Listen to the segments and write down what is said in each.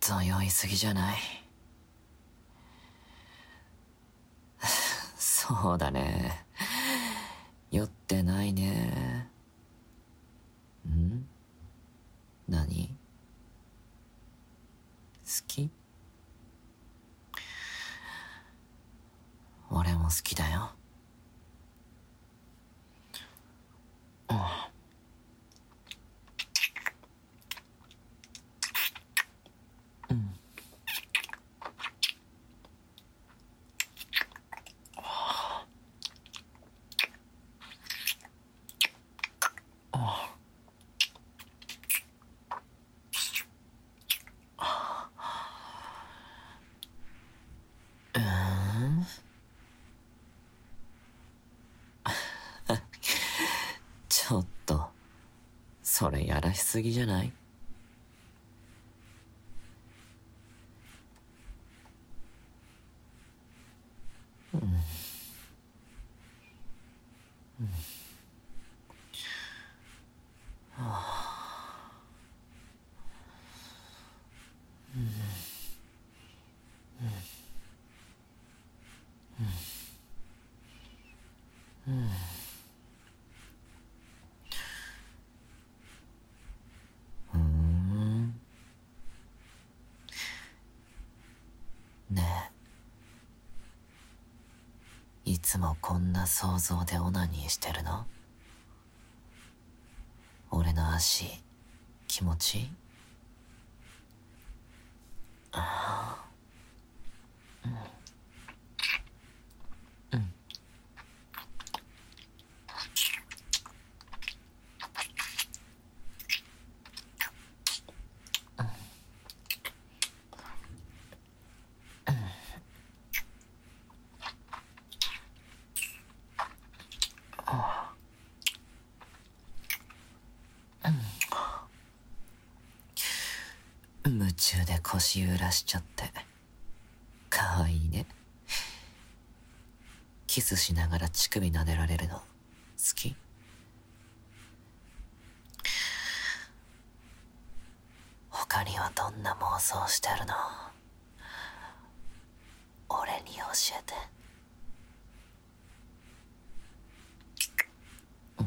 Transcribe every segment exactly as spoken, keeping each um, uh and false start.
と酔いすぎじゃない？そうだね。酔ってないね。ん？何？好き？俺も好きだよ。うん。うーん。ちょっと、それやらしすぎじゃない？うん。うん。はあ。うん。うん。うん。うん。うーん。ねえ。いつもこんな想像でオナニーしてるの？俺の足、気持ちいい？ああ。うん。夢中で腰揺らしちゃって。かわいいね。キスしながら乳首撫でられるの好き？他にはどんな妄想してるの？俺に教えて。うん？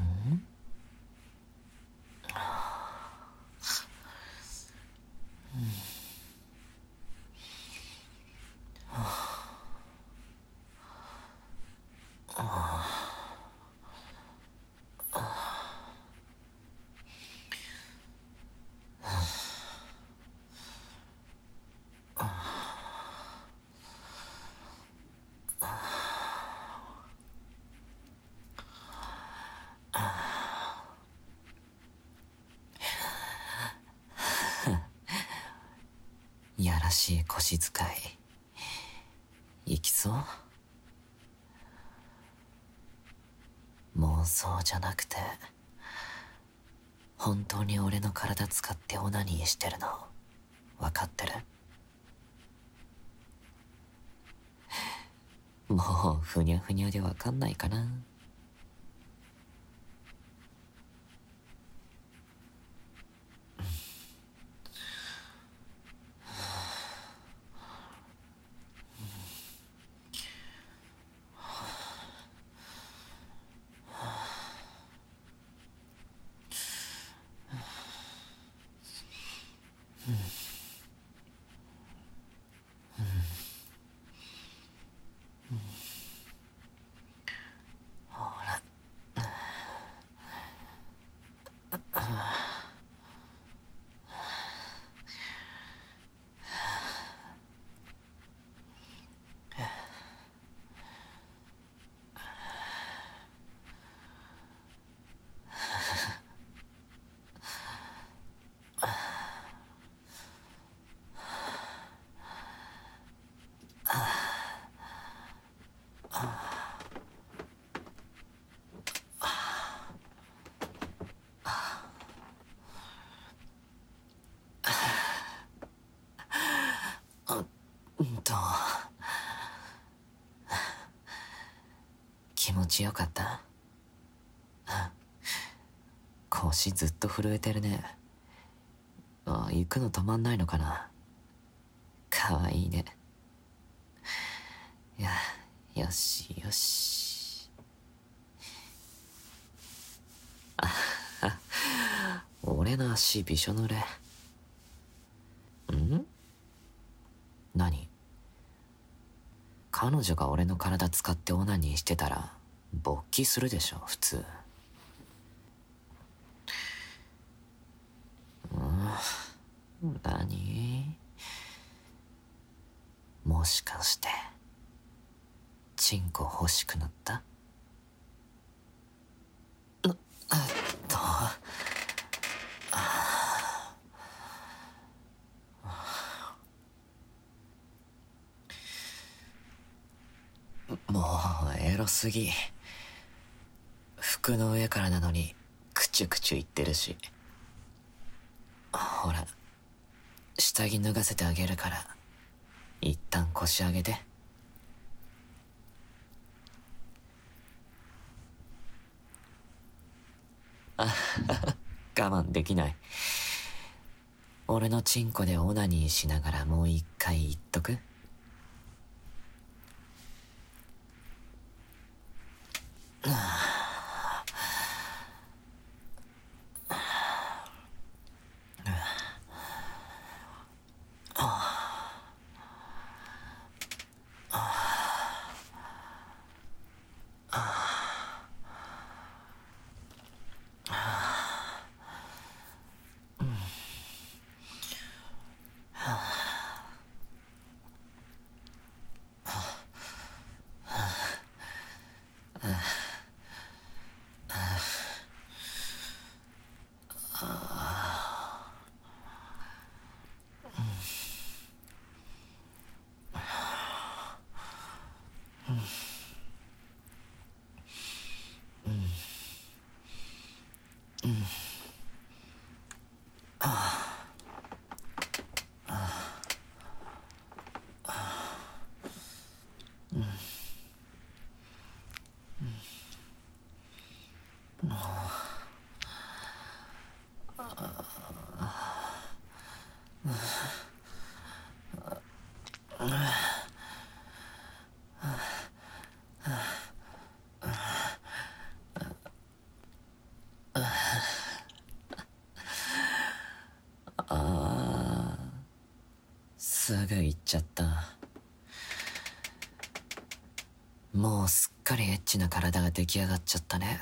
やらしい腰使いいきそう？妄想じゃなくて本当に俺の体使ってオナニーしてるの分かってる？もうふにゃふにゃで分かんないかな。うんと気持ちよかった？腰ずっと震えてるね。あ、行くの止まんないのかな。 かわいいね。いや、よしよし。あは、俺の足びしょ濡れ。ん？何？彼女が俺の体使ってオナニーしてたら勃起するでしょ普通。うん、何？もしかしてチンコ欲しくなった？な、えっともうエロすぎ。服の上からなのにクチュクチュ言ってるし。ほら、下着脱がせてあげるから一旦腰上げて。あはは、我慢できない。俺のチンコでオナニーしながらもう一回言っとく？あー、すぐ行っちゃった。もうすっかりエッチな体が出来上がっちゃったね。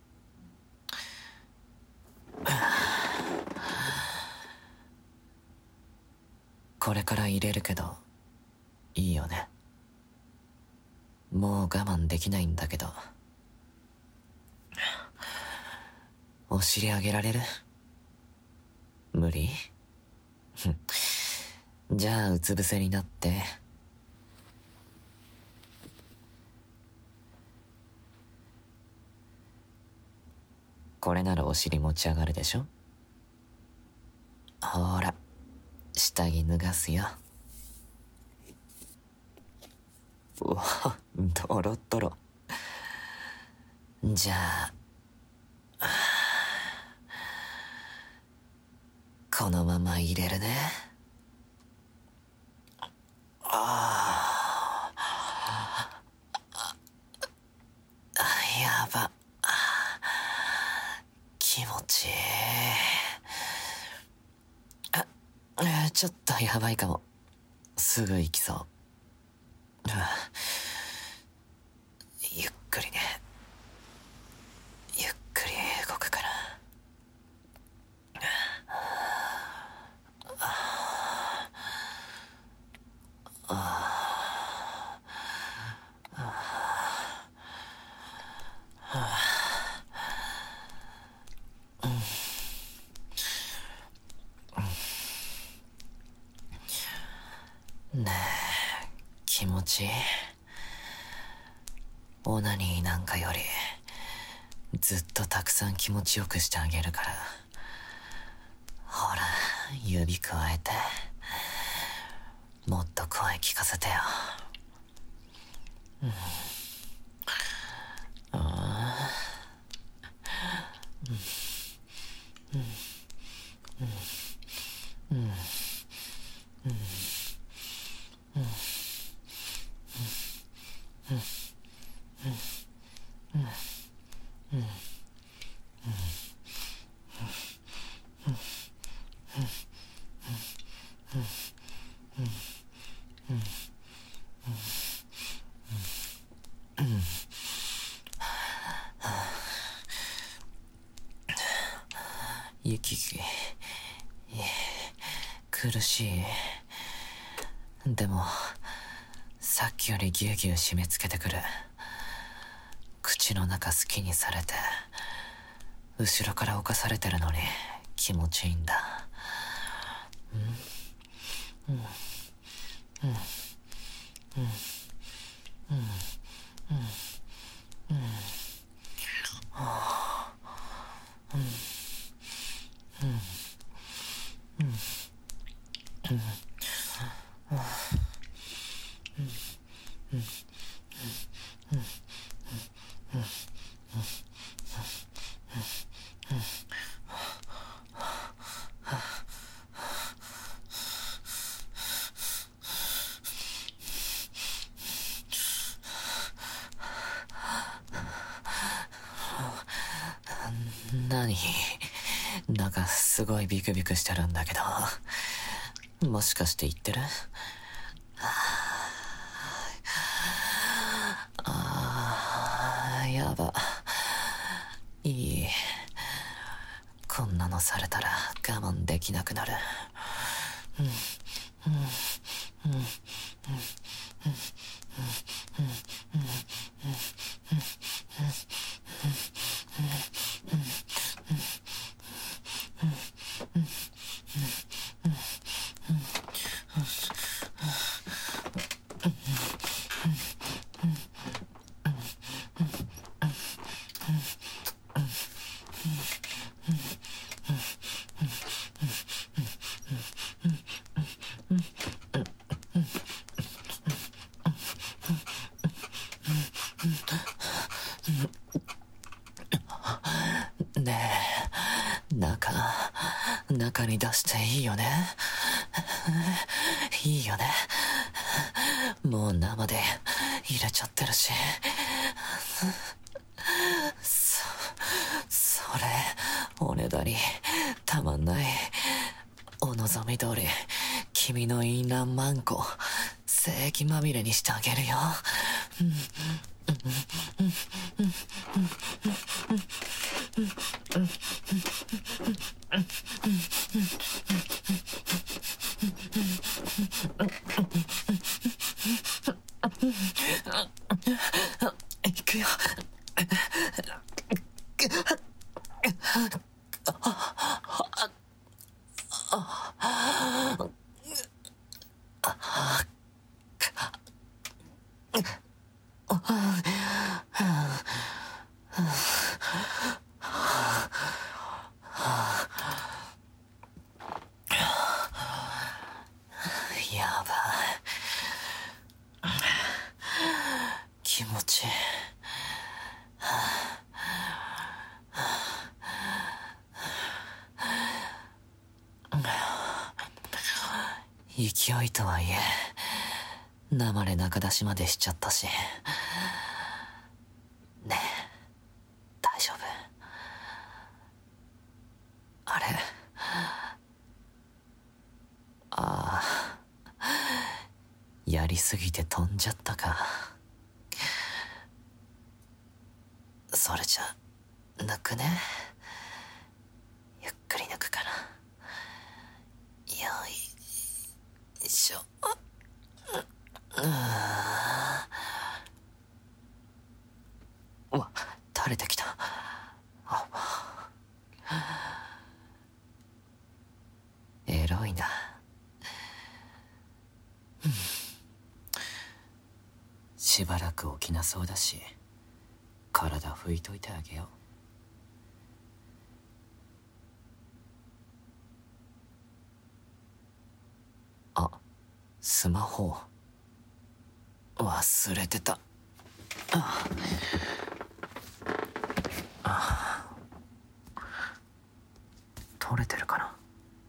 これから入れるけどいいよね？もう我慢できないんだけど。お尻あげられる？無理？じゃあうつ伏せになって。これならお尻持ち上がるでしょ？ほら、下着脱がすよ。うわ、ドロドロ。じゃあこのまま入れるね。ああ、やば。気持ちいい。あ、えーちょっとやばいかも。すぐ行きそう。ゆっくりね。ゆっくり動くから。ねえ、気持ちいい？オナニーなんかよりずっとたくさん気持ちよくしてあげるから。ほら、指くわえて。もっと声聞かせてよ。うん、あー、うんうんうんうん息苦しい。でもさっきよりぎゅうぎゅう締め付けてくる。口の中好きにされて後ろから侵されてるのに気持ちいいんだ。うんうんうんうんうんうんうんはあうんうんうんうん何？なんかすごいビクビクしてるんだけど、もしかして言ってる？あー、やば。いい。こんなのされたら我慢できなくなる。うんうんうんうんうんねえ、中、中に出していいよね？いいよね？もう生で入れちゃってるし。そ、それ、おねだり、たまんない。お望み通り、君のインナーマンコ、精液まみれにしてあげるよ。いくよ。やばい。気持ちいい。勢いとはいえ生で中出しまでしちゃったし。ねえ、大丈夫？あれ、ああ、やりすぎて飛んじゃったか。それじゃ抜くね。ゆっくり抜くから。よいしょ。うーん。うわ、垂れてきた。あ、エロいな。しばらく起きなそうだし、体拭いといてあげよう。あ、スマホ忘れてた。ああ、取れてるかな。